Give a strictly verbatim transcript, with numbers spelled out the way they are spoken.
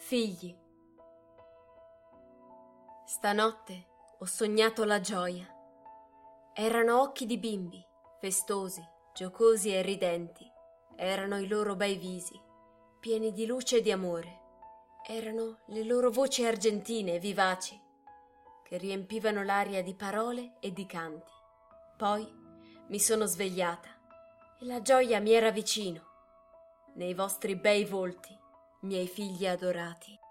Figli. Stanotte ho sognato la gioia. Erano occhi di bimbi, festosi, giocosi e ridenti. Erano i loro bei visi, pieni di luce e di amore. Erano le loro voci argentine e vivaci, che riempivano l'aria di parole e di canti. Poi mi sono svegliata e la gioia mi era vicino. Nei vostri bei volti, miei figli adorati.